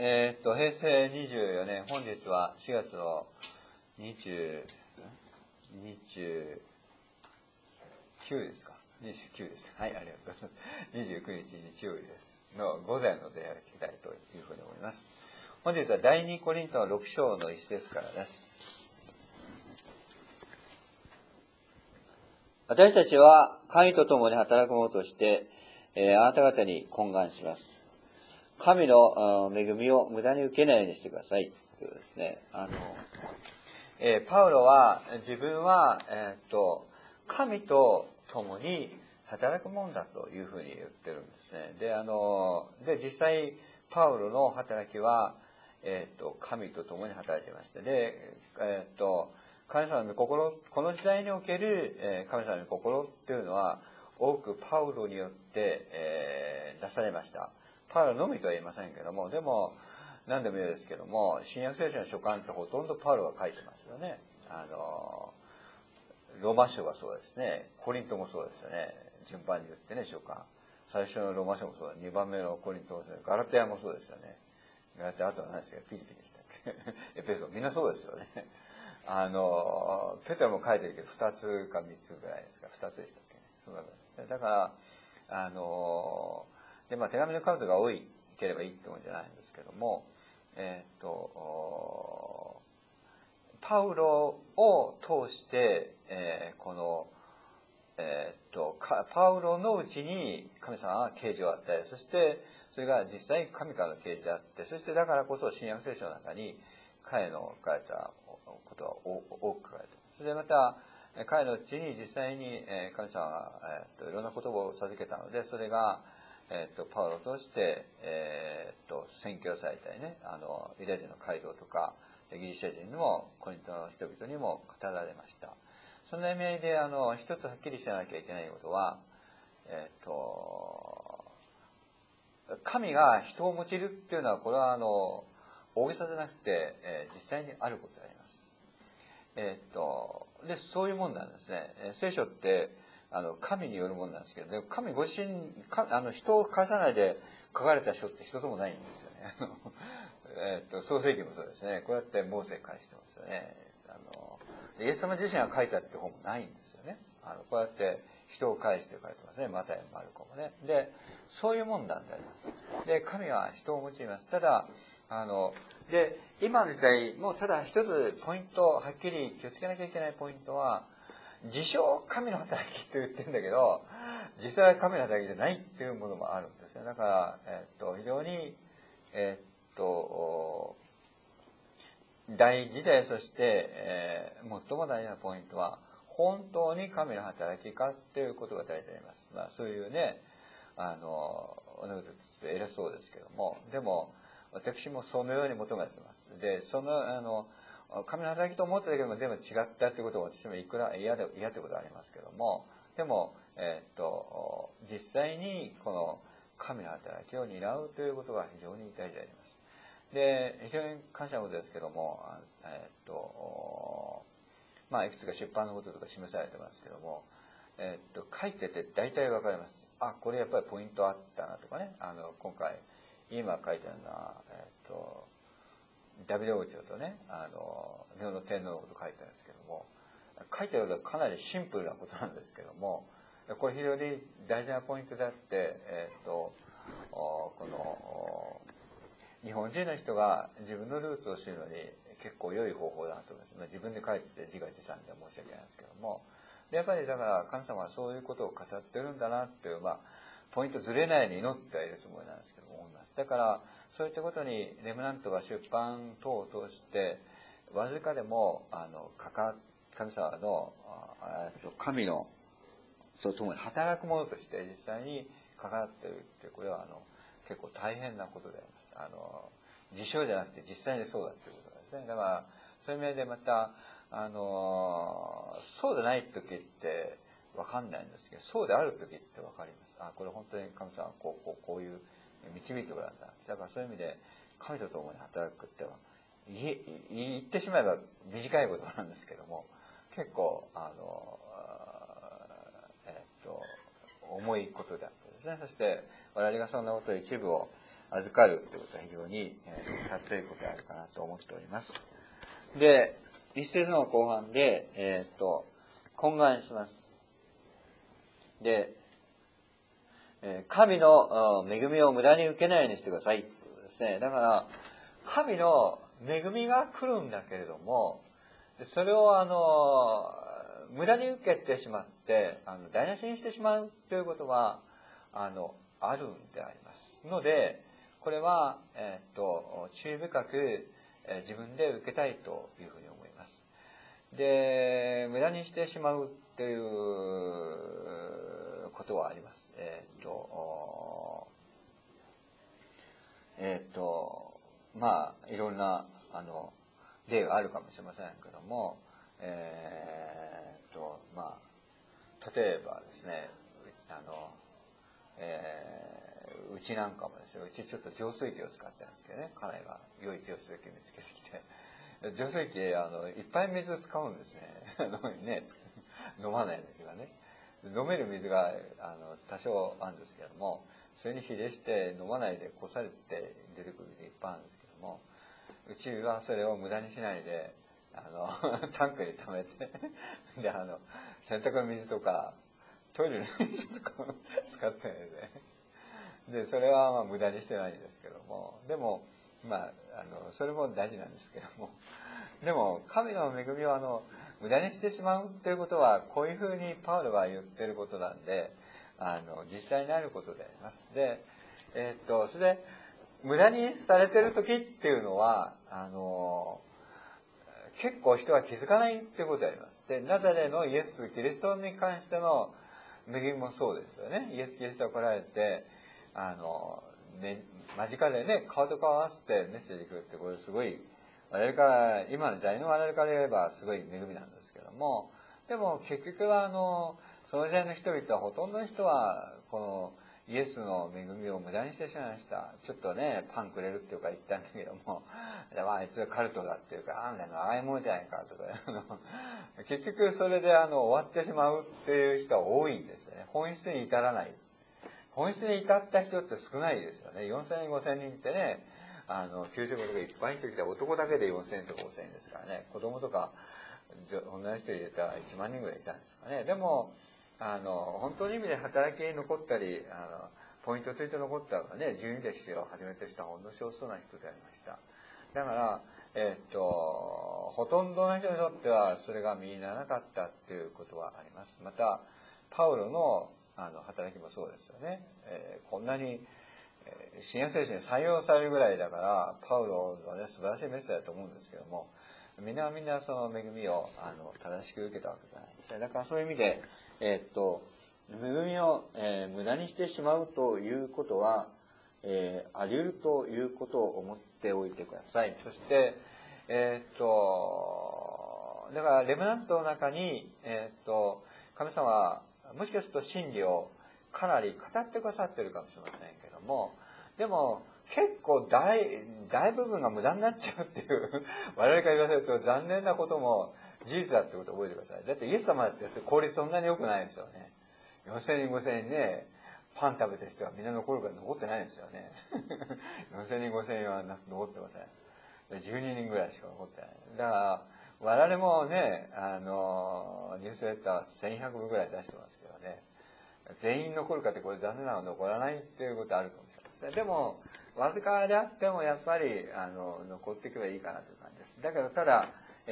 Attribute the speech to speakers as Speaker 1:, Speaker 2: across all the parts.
Speaker 1: 平成24年、本日は4月の29ですか。29です。はい、ありがとうございます。29日日曜日です。の午前の礼拝をしていきたいというふうに思います。本日は第2コリントの6章の1節からです。私たちは神と共に働くものとして、あなた方に懇願します。神の恵みを無駄に受けないようにしてください。というですね。パウロは自分は、神と共に働くもんだというふうに言ってるんですね。で実際パウロの働きは、神と共に働いていました。で、神様の御心、この時代における、神様の御心っていうのは多くパウロによって、出されました。パウロのみとは言いませんけども、でも何でもいいですけども、新約聖書の書簡ってほとんどパウロが書いてますよね。ローマ書がそうですね。コリントもそうですよね。順番に言ってね、書簡。最初のローマ書もそうだ。2番目のコリントもそうだ。ガラテヤもそうですよね。ガラテヤ、あとは何ですか、ピリピでしたっけ。エペソ、みんなそうですよね。ペテロも書いてるけど、2つか3つぐらいですか。2つでしたっけね。そんな感じですね。だから、手紙の数が多ければいいってもんじゃないんですけども、パウロを通して、パウロのうちに神様が啓示を与え、そしてそれが実際に神からの啓示であって、そしてだからこそ新約聖書の中に彼の書かれたことが多く書かれています。それでまた彼のうちに実際に神様がいろんな言葉を授けたので、それがパウロとして宣教されたりね、ユダヤ人の街道とかギリシャ人にもコリントの人々にも語られました。その意味で一つはっきりしなきゃいけないことは、神が人を用いるっていうのはこれは大げさじゃなくて、実際にあることであります。でそういうもんなんですね。聖書って神によるもんなんですけど、でも神ご自身人を介さないで書かれた書って一つもないんですよね。創世記もそうですね。こうやってモーセ返してますよね。イエス様自身が書いたって本もないんですよね。こうやって人を介して書いてますね。マタイもマルコもね。でそういうもんなんであります。で神は人を用います。ただで今の時代もうただ一つポイントはっきり気をつけなきゃいけないポイントは、自称神の働きと言ってるんだけど実際は神の働きじゃないっていうものもあるんですね。だから、非常に大事で、そして、最も大事なポイントは本当に神の働きかっていうことが大事であります。そういうね、偉そうですけども、でも私もそのように求めています。で神の働きと思ってたけどもでも違ったってことは私もいくら嫌ってことはありますけども、でも、実際にこの神の働きを担うということが非常に大事であります。で非常に感謝のことですけども、いくつか出版のこととか示されてますけども、書いてて大体わかります。あ、これやっぱりポイントあったなとかね。今回今書いてあるのは、ダビデ王朝とね、日本の天皇のこと書いてあるんですけども、書いてあることはかなりシンプルなことなんですけども、これ非常に大事なポイントであって、この日本人の人が自分のルーツを知るのに結構良い方法だなと思います。自分で書いてて自画自賛では申し訳ないですけども、でやっぱりだから神様はそういうことを語ってるんだなっていう、ポイントずれないように祈ってはいるつもりなんですけども思います。だからそういったことにレムナントが出版等を通してわずかでも神様の神のと共に働くものとして実際に関わっているって、これは結構大変なことであります。自称じゃなくて実際にそうだっていうことですね。だからそういう意味でまたそうでない時って分かんないんですけど、そうである時って分かります。これ本当に神様はこういう導いておられた。だからそういう意味で神と共に働くっては言ってしまえば短いことなんですけども、結構重いことであってですね。そして我々がそんなこと一部を預かるということは非常に尊いことであるかなと思っております。で、一節の後半で、懇願します。で、神の恵みを無駄に受けないようにしてくださいということですね。だから、神の恵みが来るんだけれども、それを無駄に受けてしまって台無しにしてしまうということはあるんでありますので、これは、注意深く、自分で受けたいというふうに思います。で、無駄にしてしまうということはあります。まあいろんな例があるかもしれませんけども、まあ例えばですね、うちなんかもですね、うちちょっと浄水器を使ってるんですけどね、家内が良い浄水器を見つけてきて、浄水器いっぱい水使うんですね。ね、飲まない水がね、飲める水が多少あるんですけども、それに比例して飲まないでこされて出てくる水がいっぱいあるんですけども、うちはそれを無駄にしないでタンクに溜めてで洗濯の水とかトイレの水とか使ってないでそれはまあ無駄にしてないんですけども、でもまあそれも大事なんですけども、でも神の恵みを無駄にしてしまうということはこういうふうにパウロが言ってることなんで実際にあることであります。で、それで無駄にされてる時っていうのは結構人は気づかないっていうことであります。で、ナザレのイエス・キリストに関しての恵みもそうですよね。イエス・キリストが来られて間近でね、顔と顔合わせてメッセージ来るってこれすごい我々から今の時代の我々から言えばすごい恵みなんですけども、でも結局はその時代の人々はほとんどの人はこのイエスの恵みを無駄にしてしまいました。ちょっとねパンくれるっていうか言ったんだけども、あいつはカルトだっていうかあんなのああいうものじゃないかとか結局それで終わってしまうっていう人は多いんですよね。本質に至らない。本質に至った人って少ないですよね。4000人5000人ってね、給食とかいっぱい人来て男だけで4000人とか5000人ですからね、子供とか女の人入れたら1万人ぐらいいたんですかね。でも本当の意味で働きに残ったりポイントついて残ったのはね、12弟子を始めてしたほんの少数な人でありました。だからほとんどの人にとってはそれが身にならなかったっていうことはあります。またパウロの働きもそうですよね。こんなに新約聖書に採用されるぐらいだからパウロのね素晴らしいメッセージだと思うんですけども、みんなその恵みを正しく受けたわけじゃないですね。だからそういう意味で恵みを、無駄にしてしまうということは、あり得るということを思っておいてください。そしてだからレムナントの中に神様はもしかすると真理をかなり語ってくださってるかもしれませんけども、でも結構大部分が無駄になっちゃうっていう我々から言わせると残念なことも事実だってことを覚えてください。だってイエス様だって効率そんなに良くないですよね。4000人5000人ねパン食べてる人はみんな残るか残ってないですよね4000人5000人は残ってません。12人ぐらいしか残ってない。だから我々もねニュースレター1100部ぐらい出してますけどね、全員残るかってこれ残念ながら残らないっていうことあるかもしれません。でもわずかであってもやっぱり残っていけばいいかなという感じです。だけどただ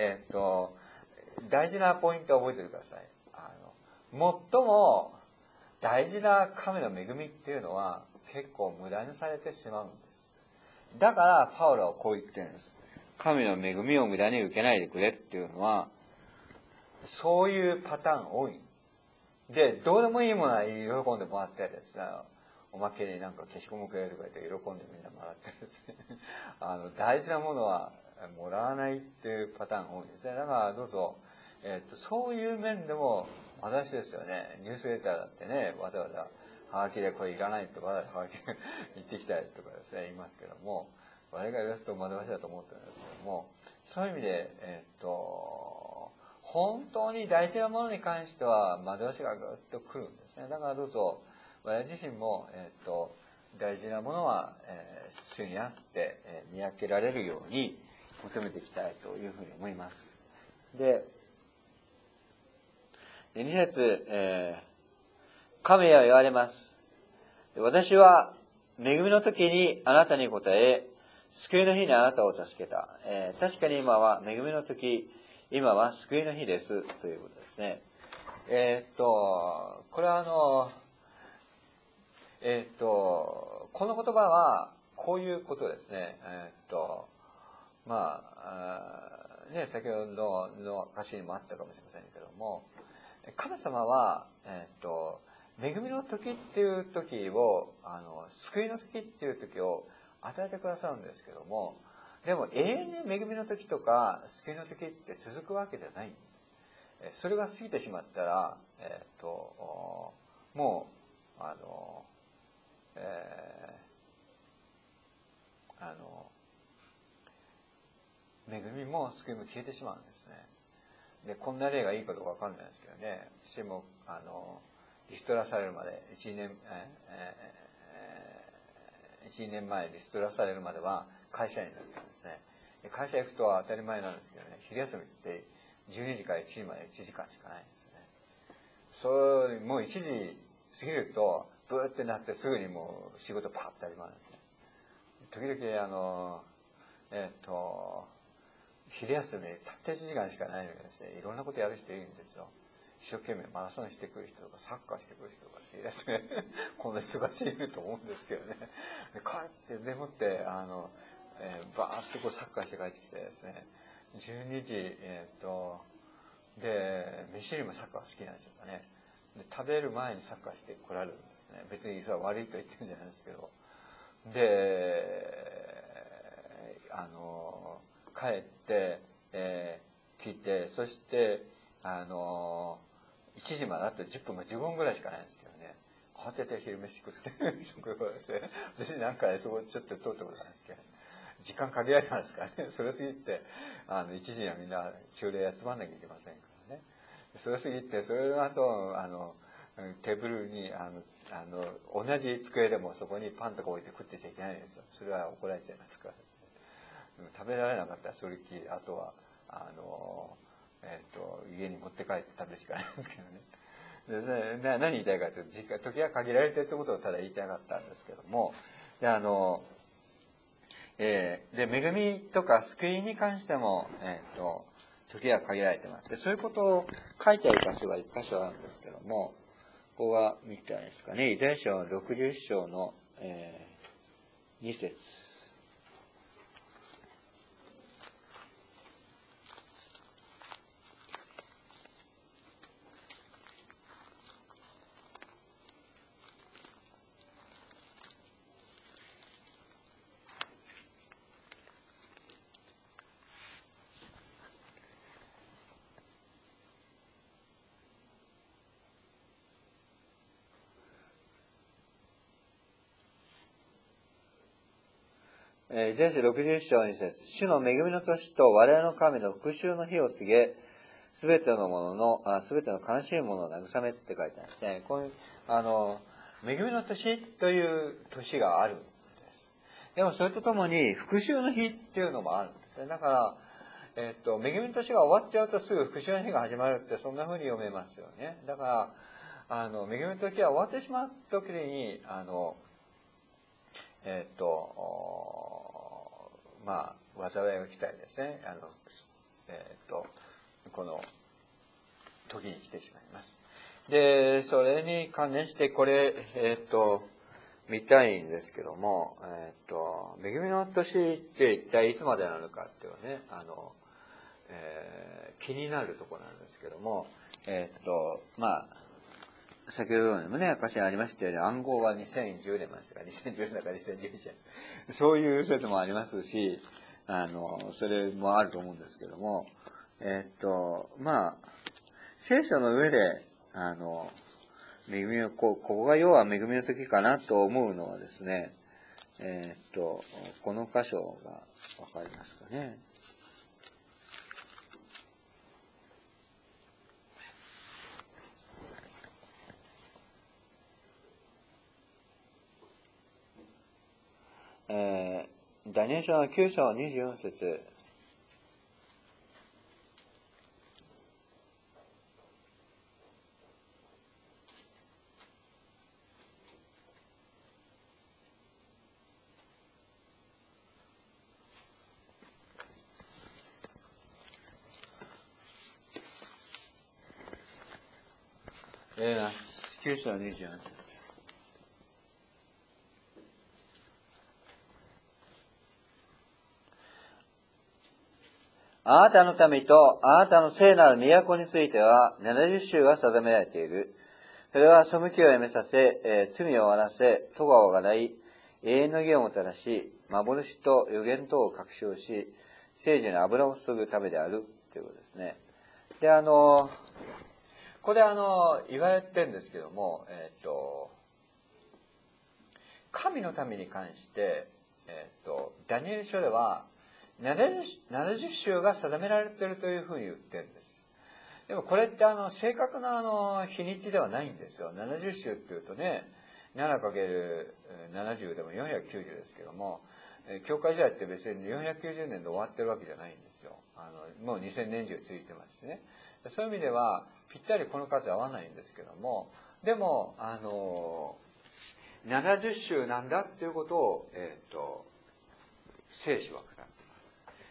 Speaker 1: 大事なポイントを覚えておいてください。最も大事な神の恵みっていうのは結構無駄にされてしまうんです。だからパウロはこう言ってるんです。神の恵みを無駄に受けないでくれっていうのはそういうパターン多い。で、どうでもいいものは喜んでもらったりですね、おまけになんか消しゴムくれるとか言って喜んでみんなもらってですね大事なものはもらわないっていうパターン多いですね。だからどうぞ、そういう面でも私ですよね。ニュースレターだってね、わざわざはがきでこれいらないとかはがき言ってきたりとかですね言いますけども、我々が言わすと惑わしだと思ってるんですけども、そういう意味で本当に大事なものに関しては惑わしがぐっとくるんですね。だからどうぞ我々自身も大事なものは、主にあって、見分けられるように求めていきたいというふうに思います。で、2節、神は言われます。私は恵みの時にあなたに答え、救いの日にあなたを助けた。確かに今は恵みの時、今は救いの日ですということですね。これはこの言葉はこういうことですね。先ほどの歌詞にもあったかもしれませんけども、神様は、恵みの時っていう時を、救いの時っていう時を与えてくださるんですけども、でも永遠に恵みの時とか救いの時って続くわけじゃないんです。それが過ぎてしまったら、もう、恵みも救いも消えてしまうんですね。で、こんな例がいいかどうかわかんないですけどね、私もリストラされるまで1年前リストラされるまでは会社員だったんですね。で、会社行くとは当たり前なんですけどね、昼休みって12時から1時まで1時間しかないんですよね。もう1時過ぎるとブーってなってすぐにもう仕事パッと始まるんですね。時々昼休みたった1時間しかないのにですね、いろんなことやる人いるんですよ。一生懸命マラソンしてくる人とかサッカーしてくる人とか昼休みこんな忙しいと思うんですけどね。で帰ってでもってバーッとこうサッカーして帰ってきてですね、12時で飯よりもサッカー好きなんでしょうかね。で食べる前にサッカーして来られるんですね。別にそれは悪いと言ってるんじゃないですけど、で帰って、聞いて、そして1時まであと10分か15分ぐらいしかないんですけどね、慌てて昼飯食って食後ですね、別になんかそこちょっと通ったことなんですけど、時間限られてますからね。それ過ぎて1時にはみんな朝礼集まんなきゃいけませんからね。それ過ぎて、それの後テーブルに同じ机でもそこにパンとか置いて食ってちゃいけないんですよ。それは怒られちゃいますからですね。食べられなかったらそれっきり、あとは家に持って帰って食べるしかないんですけどね。で何言いたいかというと、時が限られているということをただ言いたかったんですけども、で恵みとか救いに関しても、時が限られてます。でそういうことを書いてある箇所が1箇所あるんですけども、ここは見たいですかね。イザヤ書の60章の、2節。イザヤ書60章2節。主の恵みの年と我々の神の復讐の日を告げ、すべての悲しいものを慰めって書いてあるんですね。こういう恵みの年という年があるんです。でもそれとともに復讐の日っていうのもあるんですね。だから、恵みの年が終わっちゃうとすぐ復讐の日が始まるって、そんな風に読めますよね。だから恵みの時が終わってしまった時に災いが来たりですね、この時に来てしまいます。で、それに関連してこれ、見たいんですけども、恵みの年って一体いつまでなのかっていうのはね、気になるところなんですけども、先ほどもね、証にありましたように、暗号は2010年までですから、2010年だから2011年。そういう説もありますし、それもあると思うんですけども、聖書の上で、ここが要は恵みの時かなと思うのはですね、この箇所がわかりますかね。 ダニエル書の9章24節。9章24節。あなたの民とあなたの聖なる都については70州が定められている。それは背きをやめさせ、罪を終わらせ、咎を払い、永遠の義をもたらし、幻と予言等を確証し、聖女に油を注ぐためであるということですね。で、ここで言われてるんですけども、神の民に関して、ダニエル書では70州が定められているというふうに言ってるんです。でもこれって正確な日にちではないんですよ。70州っていうとね、7×70 でも490ですけども、教会時代って別に490年で終わってるわけじゃないんですよ。もう2000年以上ついてますしね。そういう意味ではぴったりこの数合わないんですけども、でも70州なんだっていうことを、聖書は語っています。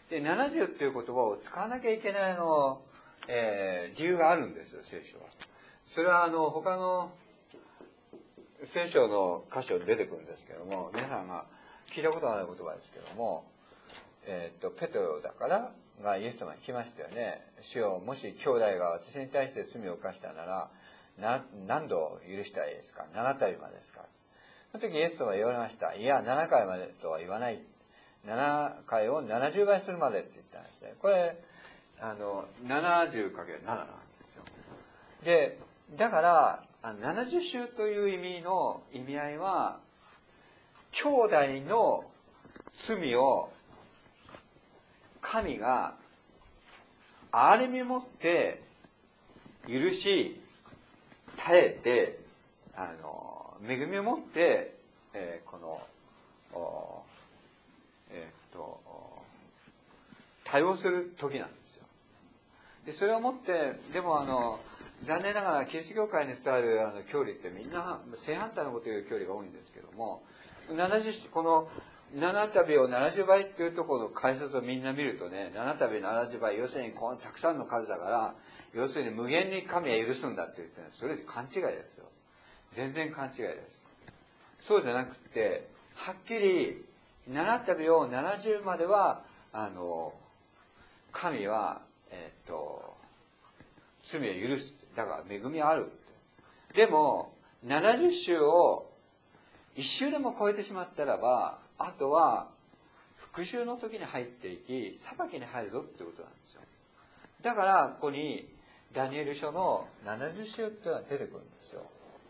Speaker 1: で、70っていう言葉を使わなきゃいけない理由があるんですよ、聖書は。それは他の聖書の箇所に出てくるんですけども、皆さんが聞いたことがない言葉ですけども、ペトロだからがイエス様に聞きましたよね。主よ、もし兄弟が私に対して罪を犯したなら、何度許したいですか？ 7 回までですか？その時イエス様は言われました。いや、7回までとは言わない。7回を70倍するまでって言ったんですね。これ、70×7 なんですよ。で、だから、70週という意味合いは、兄弟の罪を神が憐れみをもって許し、耐えて、恵みをもって、対応する時なんですよ。で、それをもって、でも残念ながらキリスト教会に伝わる教理ってみんな正反対のことを言う教理が多いんですけども、この7旅を70倍っていうところの解説をみんな見るとね、7旅70倍、要するにこのたくさんの数だから、要するに無限に神は許すんだって言ってるんです。それ勘違いですよ。全然勘違いです。そうじゃなくて、はっきり7旅を70までは神は罪を許す。だから恵みある。でも70週を1週でも超えてしまったらば、あとは復讐の時に入っていき、裁きに入るぞってことなんですよ。だからここにダニエル書の70週っていうのが出てくるんですよ。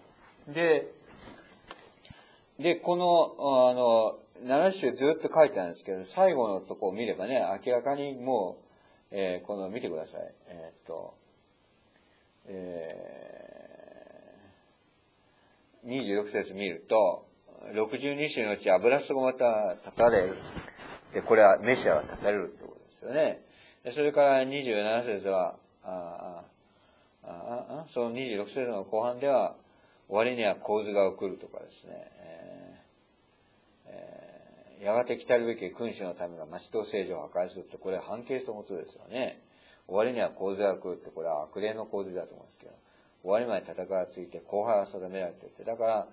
Speaker 1: で、この7週ずっと書いてあるんですけど、最後のとこを見ればね、明らかにもう、この見てください。26節見ると、62種のうち油そごまた立たれる。で、これはメシアが立たれるってことですよね。でそれから27節は、その26節の後半では、終わりには洪水が起こるとかですね。やがて来たるべき君主のためが町と聖女を破壊するって、これは反形したことですよね。終わりには洪水が来るって、これは悪霊の洪水だと思うんですけど、終わりまで戦いがついて後輩が定められていて、だから、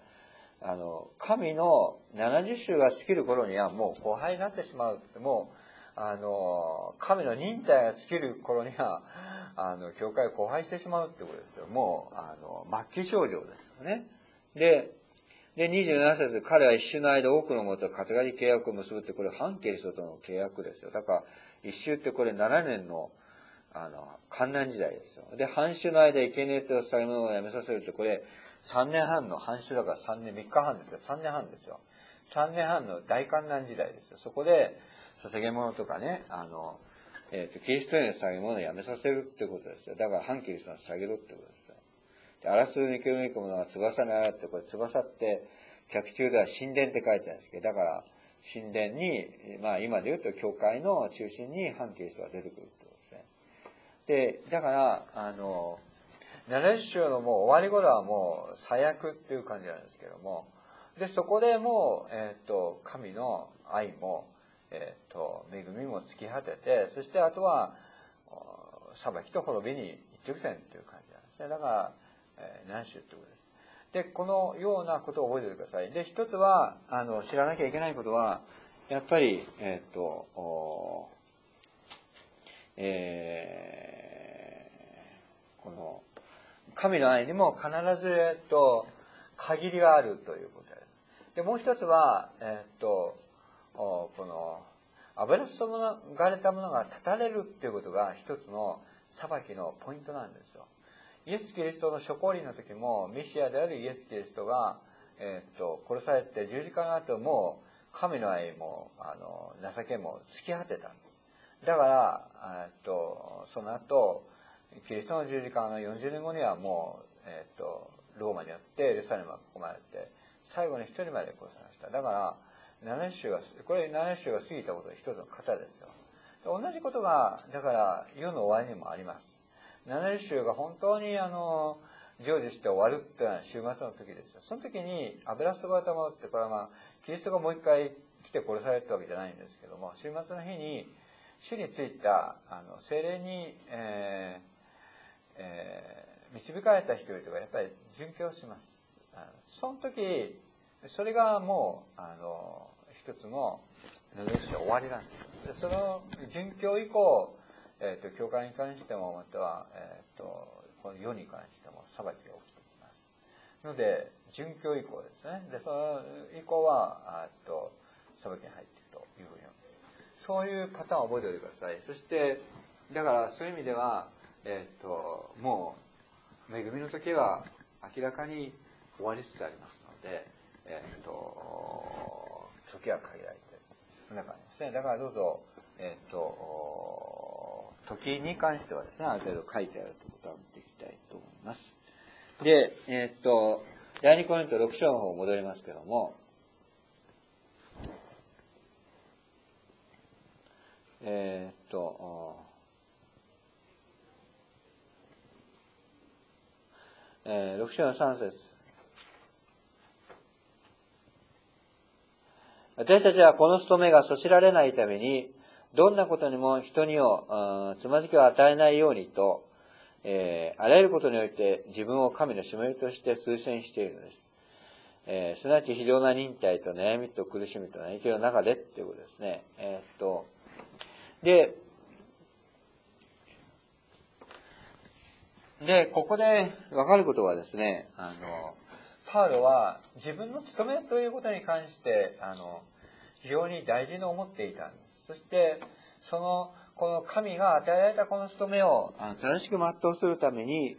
Speaker 1: 神の70週が尽きる頃にはもう後輩になってしまうって、もう、神の忍耐が尽きる頃には、教会を荒廃してしまうってことですよ。もう、末期症状ですよね。で、27節、彼は一週の間多くの者と肩書き契約を結ぶって、これ反キリストとの契約ですよ。だから、一週ってこれ7年の、観難時代ですよ。で、半週の間、生贄と捧げ物をやめさせるって、これ、3年半の半週だから3日半ですよ。3年半ですよ。3年半の大観難時代ですよ。そこで、捧げ物とかね、キリストへの捧げ物をやめさせるってことですよ。だから、反キリストに捧げろってことですよ。で、荒らすにくものが翼にあらって、これ翼って、脚中では神殿って書いてあるんですけど、だから、 神殿に、今で言うと教会の中心に反キリストが出てくるってことですね。で、だから、70章のもう終わり頃はもう最悪っていう感じなんですけども、で、そこでもう、神の愛も、恵みも尽き果てて、そしてあとは、裁きと滅びに一直線っていう感じなんですね。だから、何種ってことです。で、このようなことを覚えておいてください。で、一つは、知らなきゃいけないことは、やっぱり、この、神の愛にも必ず、限りがあるということです。で、もう一つは、この、油注がれたものが断たれるっていうことが一つの裁きのポイントなんですよ。イエス・キリストの諸降臨の時も、メシアであるイエス・キリストが、殺されて十字架の後も、神の愛も、情けも尽き果てたんです。だから、その後、キリストの十字架の40年後にはもう、ローマによってエルサレムが囲まれて、最後に一人まで殺されました。だから、70週が過ぎたことの一つの型ですよ。同じことが、だから、世の終わりにもあります。70週が本当に成就して終わるっていうのは終末の時ですよ。その時に油注がれたものって、これはキリストがもう一回来て殺されたわけじゃないんですけども、終末の日に、主についた聖霊に、導かれた人々がやっぱり殉教します。その時、それがもう一つの終わりなんですよ。でその殉教以降、教会に関してもまたは、この世に関しても裁きが起きてきますので、殉教以降ですね。でその以降は裁きに入っていくというふうに思います。そういうパターンを覚えておいてください。そしてだからそういう意味では、もう恵みの時は明らかに終わりつつありますので、時は限られている。そんな感じですね。だからどうぞ、時に関してはですね、ある程度書いてあるということを見ていきたいと思います。で、第2コリント6章の方戻りますけども、6章の3節。私たちはこの務めがそしられないために、どんなことにも人につまずきを与えないようにと、あらゆることにおいて自分を神のしもべとして推薦しているのです。すなわち非常な忍耐と悩みと苦しみと嘆きの中でっていうことですね。で、ここで分かることはですね、パウロは自分の務めということに関して、非常に大事に思っていたんです。そして、この神が与えられたこの務めを正しく全うするために、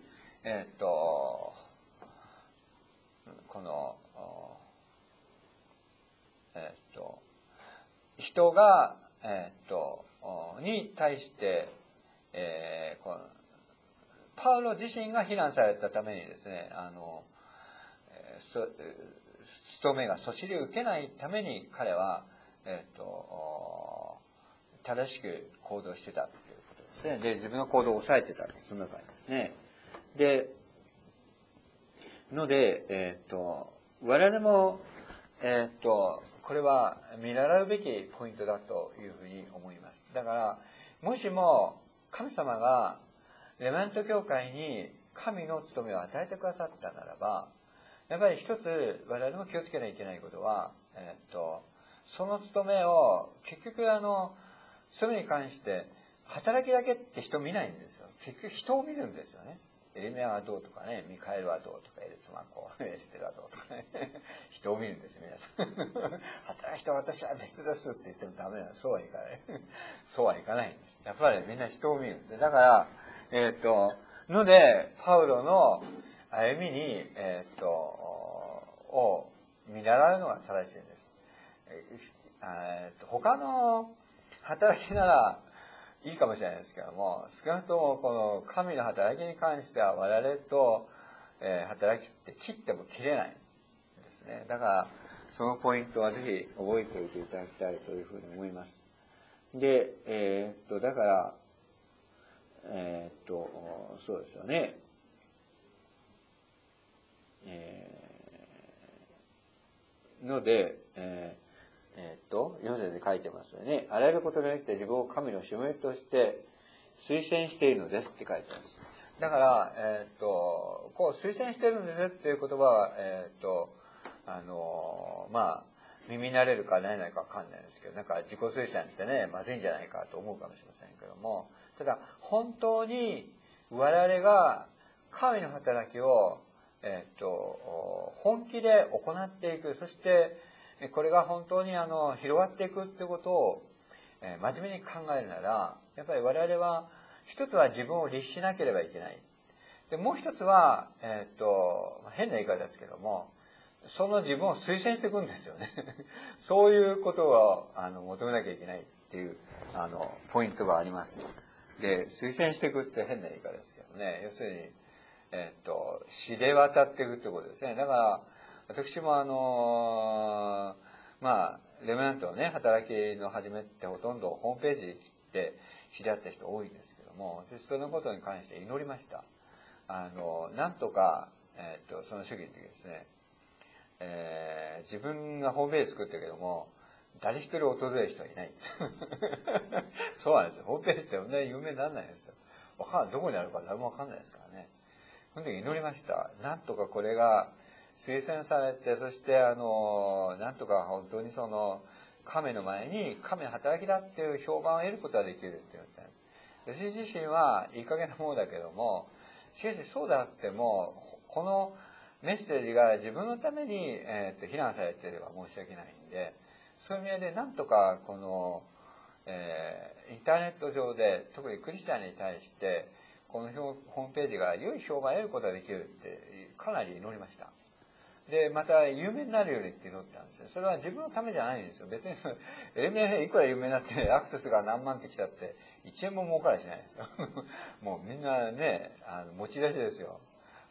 Speaker 1: 人が、に対して、パウロ自身が非難されたためにですね、務めがそしりを受けないために彼は、正しく行動してたということですね。で、自分の行動を抑えてた。そんな感じですね。で、我々も、これは見習うべきポイントだというふうに思います。だから、もしも神様がレマント教会に神の務めを与えてくださったならば、やっぱり一つ我々も気をつけなきゃいけないことは、その務めを結局務めに関して働きだけって人見ないんですよ。結局人を見るんですよね。エレミアはどうとかね、ミカエルはどうとか、エルツマコ、エステルはどうとかね、人を見るんですよ、皆さん。働きと私は別ですって言ってもダメな、そうはいかない。そうはいかないんです。やっぱりみんな人を見るんですね。だから、ので、パウロの歩みに、を見習うのが正しいんです。他の働きならいいかもしれないですけども、少なくともこの神の働きに関しては我々と、働きって切っても切れないんですね。だからそのポイントはぜひ覚えておいていただきたいというふうに思います。で、だから、そうですよね。ので、4節で書いてますよね。あらゆることによって自分を神のしもべとして推薦しているのですって書いてます。だから、こう推薦しているのですっていう言葉は、耳慣れるか慣れないかわかんないですけど、なんか自己推薦ってね、まずいんじゃないかと思うかもしれませんけども、ただ本当に我々が神の働きを、本気で行っていく、そしてこれが本当に広がっていくってことを、真面目に考えるなら、やっぱり我々は一つは自分を律しなければいけない。でもう一つは、変な言い方ですけども、その自分を推薦していくんですよね。そういうことを求めなきゃいけないっていうポイントがありますね。で、推薦していくって変な言い方ですけどね。要するに、知れ渡っていくってことですね。だから、私もレムナントのね、働きの始めってほとんどホームページで知り合った人多いんですけども、私そのことに関して祈りました。なんとか、その主義の時ですね、自分がホームページ作ったけども、誰一人訪れる人はいない。そうなんですよ。ホームページってそんなに有名にならないんですよ。どこにあるか誰もわかんないですからね。その時祈りました。なんとかこれが推薦されて、そしてなんとか本当にその神の前に神の働きだっていう評判を得ることができるって言った。私自身はいい加減なものだけども、しかしそうであっても、このメッセージが自分のために、非難されていれば申し訳ないんで、そういう意味でなんとかこの、インターネット上で特にクリスチャンに対してこのホームページが良い評判を得ることができるってかなり祈りました。で、また有名になるようにって祈ったんですよ。それは自分のためじゃないんですよ。別にエレミアいくら有名になってアクセスが何万ってきたって1円も儲かりしないんですよ。もうみんなね、持ち出しですよ。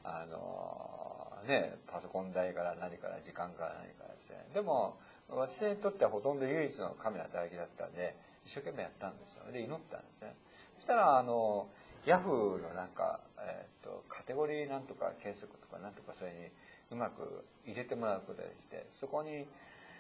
Speaker 1: パソコン代から何から時間から何からですね。でも私にとってはほとんど唯一の神の働きだったんで一生懸命やったんですよ。で祈ったんですね。そしたらヤフーのなんか、カテゴリーなんとか検索とかなんとかそれにうまく入れてもらうことができて、そこに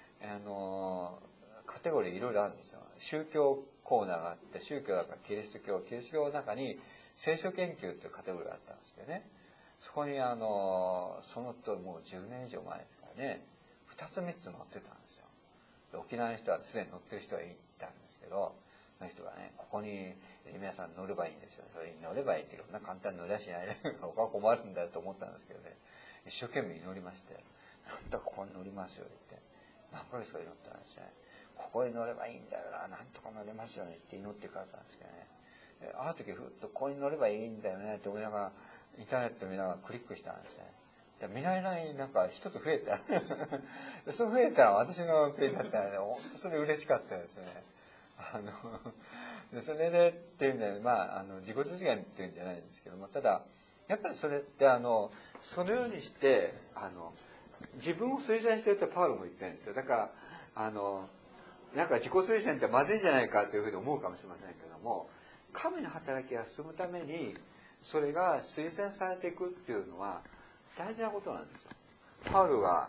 Speaker 1: カテゴリーいろいろあるんですよ。宗教コーナーがあって、宗教だからキリスト教の中に聖書研究というカテゴリーがあったんですけどね、そこにそのともう10年以上前ですからね、2つ3つ載ってたんですよ。沖縄の人はすでに載ってる人がいたんですけど、その人がね、ここに皆さん乗ればいいんですよ。それに乗ればいいっていうか、簡単に乗りゃしないで他は困るんだと思ったんですけどね、一生懸命祈りまして、なんとかここに乗りますよって何ヶ月か祈ったんですね。ここに乗ればいいんだよな、なんとか乗れますよねって祈って書いたんですけどね、ある時ふっとここに乗ればいいんだよねって思いながらインターネット見ながらクリックしたんですね。見られないなんか一つ増えたその増えたら私のページだったので、本当それ嬉しかったですね。それでっていうんで、自己実現っていうんじゃないんですけども、ただやっぱりそれってそのようにして自分を推薦してるってパウロも言ってるんですよ。だからなんか自己推薦ってまずいんじゃないかというふうに思うかもしれませんけども、神の働きが進むためにそれが推薦されていくっていうのは大事なことなんですよ。パウロが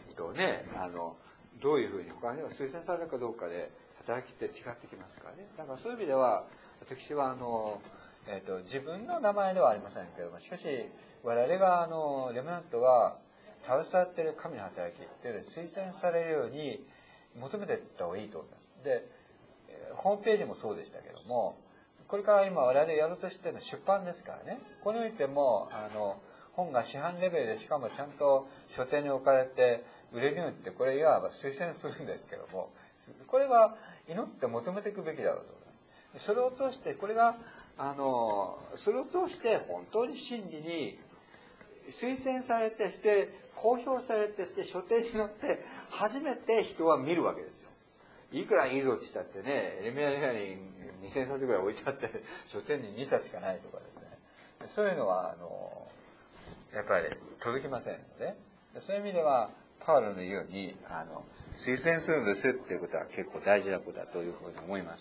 Speaker 1: どういうふうに他には推薦されるかどうかで働きって違ってきますからね。だからそういう意味では私は自分の名前ではありませんけども、しかし我々がレムナントが携わっている神の働きっていうのを推薦されるように求めていった方がいいと思います。で、ホームページもそうでしたけども、これから今我々やろうとしているのは出版ですからね。ここにおいても本が市販レベルでしかもちゃんと書店に置かれて売れるようにって、これいわば推薦するんですけども、これは祈って求めていくべきだろうと思います。それを通してこれがそれを通して本当に真理に推薦されて、して公表されて、して書店に載って初めて人は見るわけですよ。いくらいいぞってしたってね、エレミアの部屋に2000冊ぐらい置いてあって書店に2冊しかないとかですね、そういうのはやっぱり届きませんので、そういう意味ではパウロの言うように推薦するんですっていうことは結構大事なことだというふうに思います。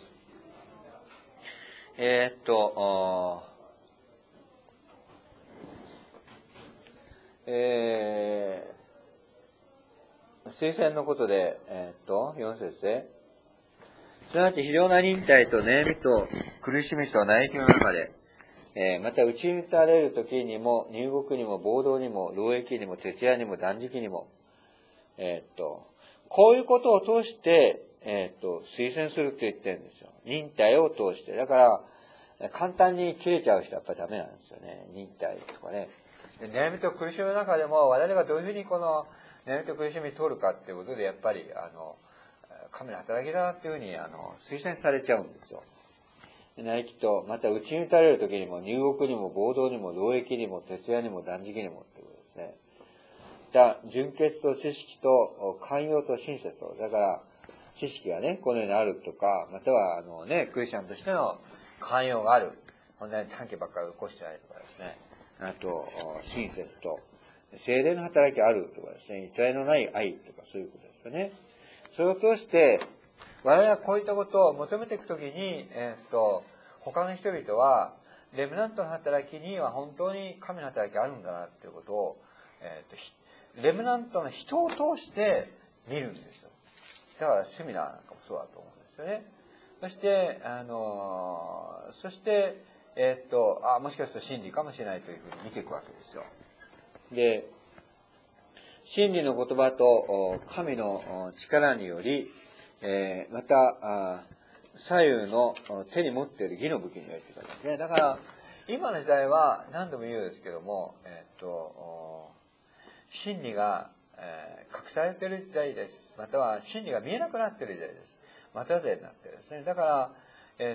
Speaker 1: 推薦のことで、4節で、すなわち非常な忍耐と悩みと苦しみと嘆きの中で、また打ち打たれる時にも、入国にも、暴動にも、労役にも、徹夜にも、断食にも、こういうことを通して、推薦するって言ってるんですよ。忍耐を通して。だから、簡単に切れちゃう人はやっぱりダメなんですよね。忍耐とかね。で悩みと苦しみの中でも、我々がどういうふうにこの悩みと苦しみを通るかっていうことで、やっぱり、神の働きだなっていうふうに、推薦されちゃうんですよ。嘆きと、また打ち打たれる時にも、入国にも、暴動にも、労役にも、徹夜にも、断食にもっていうことですね。純潔と知識と寛容と親切と、だから知識がねこのようにあるとか、またはクリスチャンとしての寛容がある、本当に短期ばっかり起こしてないとかですね、あと親切と聖霊の働きがあるとかですね、偽りのない愛とかそういうことですよね。それを通して我々がこういったことを求めていくときに、他の人々はレムナントの働きには本当に神の働きがあるんだなっていうことを、レムナントの人を通して見るんですよ。だからセミナーなんかもそうだと思うんですよね。そして、もしかすると真理かもしれないというふうに見ていくわけですよ。で、真理の言葉と神の力により、また、左右の手に持っている義の武器によりということですね。だから、今の時代は何度も言うんですけども、真理が、隠されている時代です。または真理が見えなくなっている時代です。また勢になっているですね。だから、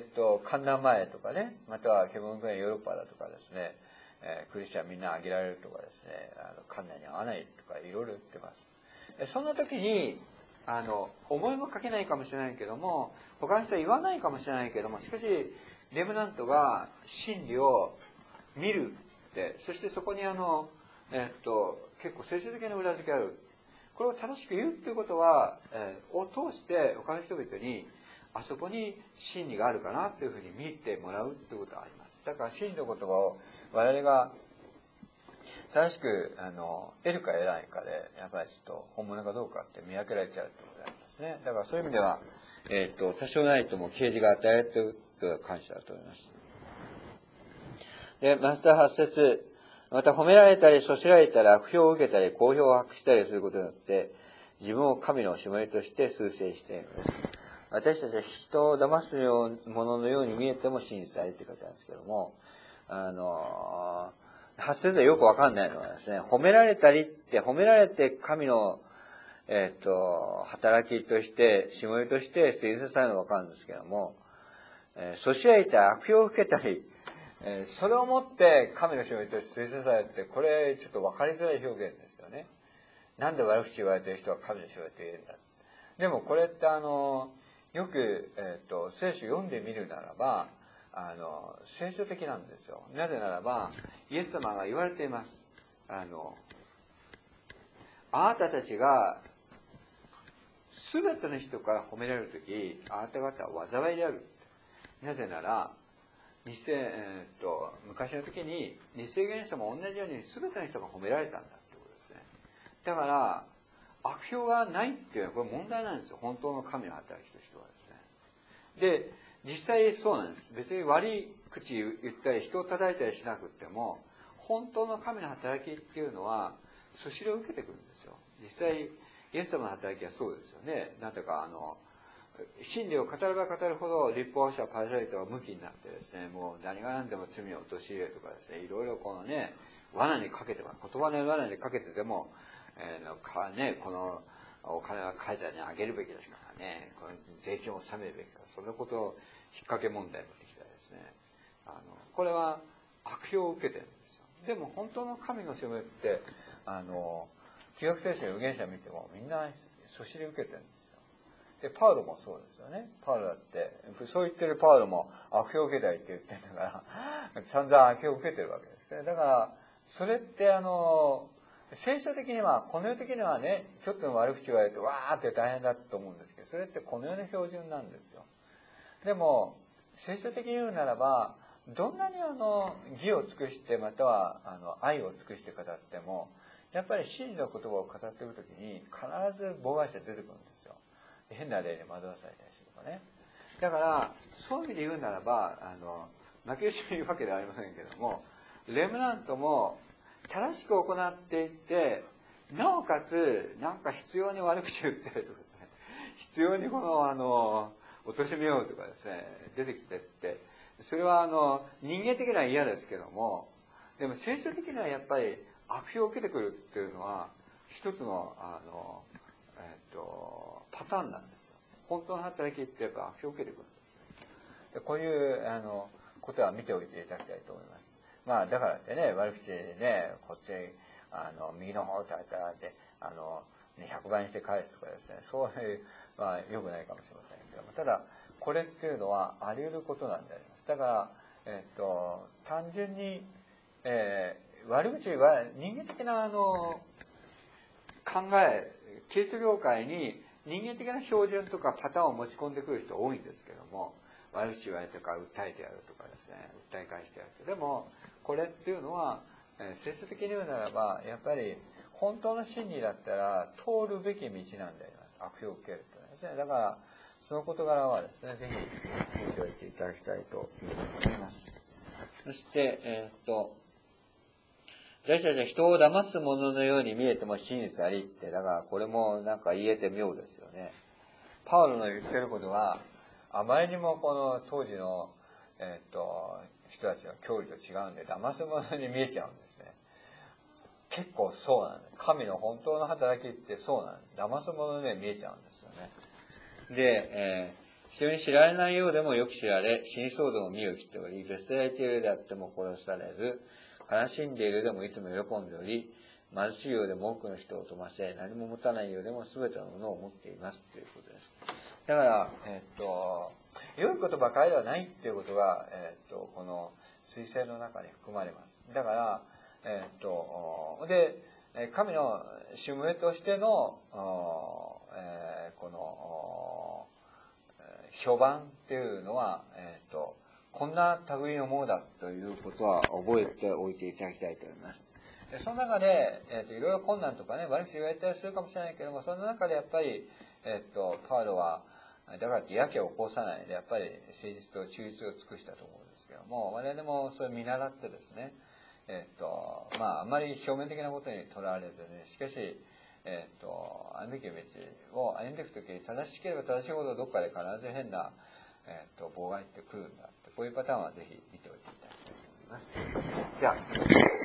Speaker 1: 観覧前とかね、またはケボン国ヨーロッパだとかですね、クリスチャンみんなあげられるとかですね、観覧に合わないとかいろいろ言ってます。そんな時に、思いもかけないかもしれないけども、他の人は言わないかもしれないけども、しかし、レムナントが真理を見るって、そしてそこに結構聖書的な裏付けある。これを正しく言うっていうことは、を通して他の人々にあそこに真理があるかなっていうふうに見てもらうっていうことがあります。だから真理の言葉を我々が正しく得るか得ないかで、やっぱりちょっと本物かどうかって見分けられちゃうってことがありますね。だからそういう意味では、多少ないとも啓示が与えられているという感謝だと思います。で、マスター8節、また褒められたり、そしられたり、悪評を受けたり、好評を博したりすることによって、自分を神のしもべとして崇正しているのです。私たちは人を騙すもののように見えても真実でありって書いてあるんですけども、8節でよくわかんないのはですね、褒められたりって、褒められて神の、働きとして、しもべとして推薦されるのはわかるんですけども、そしられたり、悪評を受けたり、それをもって神のしもべとして推薦されるって、これちょっと分かりづらい表現ですよね。なんで悪口言われてる人は神のしもべと言えるんだ。でもこれってよく、聖書読んでみるならば、聖書的なんですよ。なぜならば、イエス様が言われています。あなたたちが、すべての人から褒められるとき、あなた方は災いである。なぜなら、昔の時に二世元者も同じように全ての人が褒められたんだってことですね。だから悪評がないっていうのはこれ問題なんですよ。本当の神の働きとしてはですね。で、実際そうなんです。別に悪い口言ったり人を叩いたりしなくっても、本当の神の働きっていうのはそしりを受けてくるんですよ。実際イエス様の働きはそうですよね。なんとか真理を語れば語るほど立法者パラサイトが向きになってですね、もう何が何でも罪を陥れとかですね、いろいろこのね、罠にかけても、言葉の罠にかけてでも、このお金はカイザーにあげるべきですからね、この税金を納めるべきだ。そんなことを引っ掛け問題に持ってきたらですね、これは悪評を受けてるんですよ。でも本当の神のしもべって、旧約聖書の預言者を見てもみんなそしり受けてるんですよ。で、パウロもそうですよね。パウロだって、そう言ってるパウロも悪評を受けたりって言ってるんだから、散々悪評を受けてるわけですね。だから、それって聖書的には、この世的にはね、ちょっとの悪口言われるとわーって大変だと思うんですけど、それってこの世の標準なんですよ。でも聖書的に言うならば、どんなに義を尽くしてまたは愛を尽くして語っても、やっぱり真理の言葉を語っている時に必ず妨害者出てくるんですよ。変な例に惑わされたりするとかね。だからそういう意味で言うならば負け惜しみ言うわけではありませんけども、レムナントも正しく行っていって、なおかつなんか必要に悪口言ってるとかですね、必要にこの貶めようとかですね出てきてって、それは人間的には嫌ですけども、でも聖書的にはやっぱり悪評を受けてくるっていうのは一つのパターンなんですよ。本当の働きってやっぱ悪評を受けてくるんですよ。でこういうことは見ておいていただきたいと思います。まあだからってね、悪口ね、こっち右の方を叩いたらって100倍にして返すとかですね、そういう良くないかもしれませんけども、ただこれっていうのはあり得ることなんであります。だから単純に、悪口は人間的な考え、キリスト教会に人間的な標準とかパターンを持ち込んでくる人多いんですけども、悪口言われとか訴えてやるとかですね、訴え返してやると。でもこれっていうのは聖書的に言うならば、やっぱり本当の真理だったら通るべき道なんであります。悪評を受けるというのはですね。だからその事柄はですね、ぜひ見ておいていただきたいと思います。そして私たちは人を騙すもののように見えても真実ありって、だからこれもなんか言えて妙ですよね。パウロの言ってることはあまりにもこの当時の人たちの教理と違うんで、騙すものに見えちゃうんですね。結構そうなんです。神の本当の働きってそうなんです。騙すものに見えちゃうんですよね。で、人に知られないようでもよく知られ、死にそうでも身を切っており、別れているであっても殺されず、悲しんでいるでもいつも喜んでおり、貧しいようでも多くの人を富ませ、何も持たないようでも全てのものを持っていますということです。だから、良いことばかりではないっていうことが、この水星の中に含まれます。だから、で、神のしもべとしての、この、評判っていうのは、こんな類のものだということは覚えておいていただきたいと思います。でその中で、いろいろ困難とかね、悪口言われたりするかもしれないけども、その中でやっぱり、パウロは、だからってやけを起こさないで、やっぱり誠実と忠実を尽くしたと思うんですけども、我々もそれを見習ってですね、あまり表面的なことにとらわれずに、しかし、歩むべき道を歩んでいくときに正しければ正しいほどどっかで必ず変な、妨害ってくるんだって、こういうパターンはぜひ見ておいていただきたいと思います。じゃあ